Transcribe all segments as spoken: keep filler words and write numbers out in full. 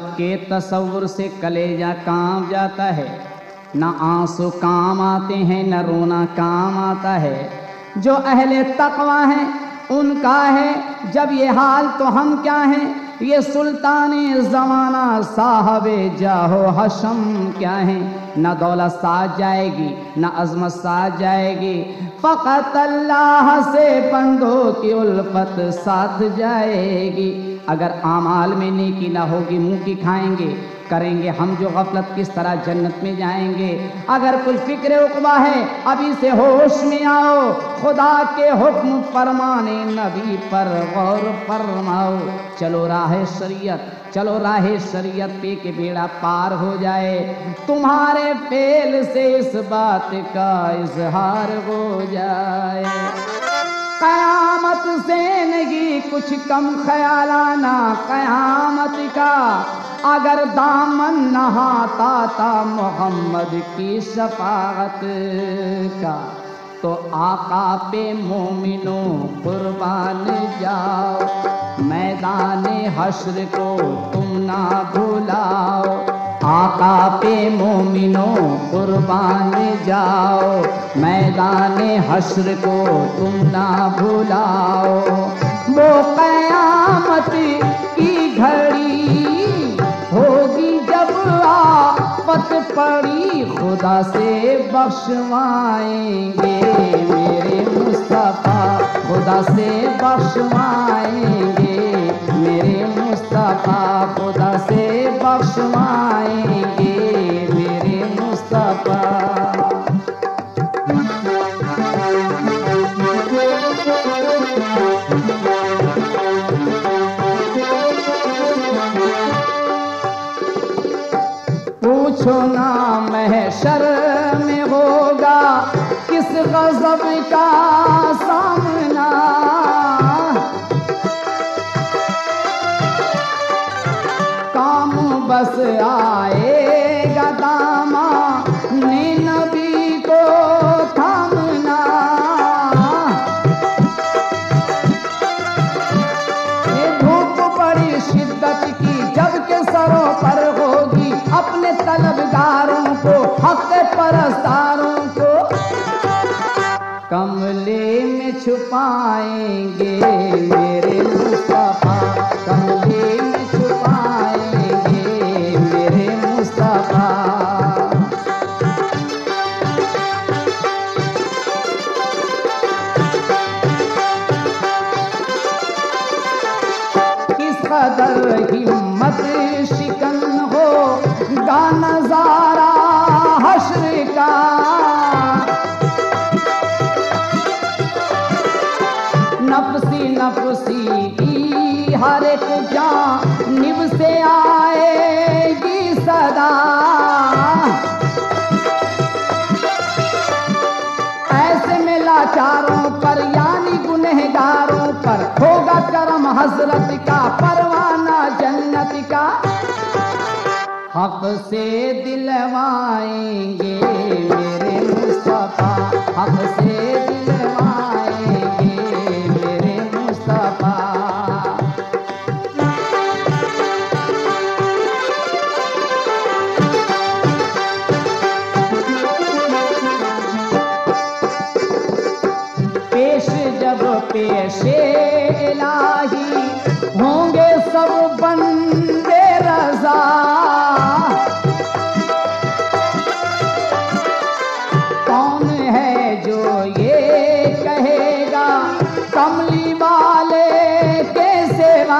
आखिरत के तसव्वुर से कलेजा कांप जाता है। न आंसू काम आते हैं न रोना काम आता है। जो अहले तकवा है उनका है जब ये हाल तो हम क्या हैं। ये सुल्ताने ज़माना साहबे जाहो हशम क्या है। न दौलत साथ जाएगी न अज़मत साथ जाएगी, फ़क़त अल्लाह से बंदों की उल्फत साथ जाएगी। अगर आमाल में नेकी ना होगी मुँह की खाएंगे, करेंगे हम जो गफलत किस तरह जन्नत में जाएंगे। अगर कुछ फिक्र उक़बा है अभी से होश में आओ, खुदा के हुक्म फरमाने नबी पर गौर फरमाओ। चलो राह शरीयत चलो राह शरीयत पे के बेड़ा पार हो जाए। तुम्हारे फेल से इस बात का इजहार हो जाए। क़यामत से नहीं कुछ कम ख्याल आना क़यामत का, अगर दामन नहाता था मोहम्मद की शफाअत का। तो आका पे मोमिनों कुर्बान जाओ, मैदान हश्र को तुम ना भुलाओ। आका पे मोमिनों कुर्बान जाओ, मैदान हश्र को तुम ना भुलाओ। वो क़यामत की घड़ी होगी जब आफत पड़ी, खुदा से बख्शवाएंगे मेरे मुस्तफ़ा, खुदा से बख्शवाएंगे मेरे मुस्तफ़ा, खुदा से बख्शवाएंगे मेरे मुस्तफ़ा। पूछो ना महशर में होगा किस गज़ब का सामना, काम बस आएगा दामा ने नबी को थामना। ये धूप बड़ी शिद्दत की जब के सरों पर होगी, अपने तलबगारों को हक़ परस्तारों को कमले में छुपाएंगे मेरे मुस्तफ़ा, कमले में छुपाएंगे मेरे मुस्तफ़ा। किस कदर हिम्मत शिकन हो गा नज़ारा हश्र का, नफसी नफसी की हर एक जानिब से आएगी सदा। ऐसे में लाचारों पर यानी गुनहगारों पर होगा करम हजरत का, परवाना जन्नत का। हक से दिलवाएंगे मेरे मुस्तफ़ा, हक से दिलवाएंगे मेरे मुस्तफ़ा। पेश जब पेशे इलाही होंगे सब बंदे रज़ा, कौन है जो ये कहेगा कमली वाले के सेवा।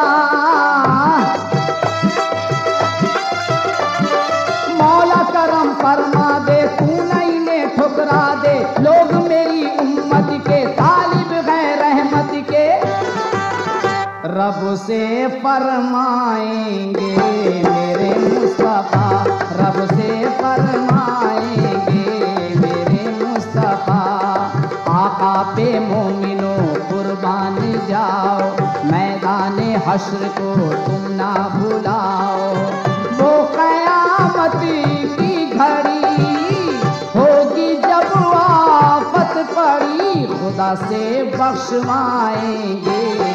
मौला करम फरमा दे तू नहीं ने ठुकरा दे, लोग मेरी उम्मत के तालिब हैं रहमत के। रब से फरमाएंगे मेरे मुस्तफ़ा, रब से फरमाएंगे मेरे मुस्तफ़ा। आका पे मोमिनो कुर्बान जाओ, मैदान हश्र को तुम ना भुलाओ। वो क़यामत की घड़ी होगी जब आफत पड़ी, खुदा से बख्शवाएंगे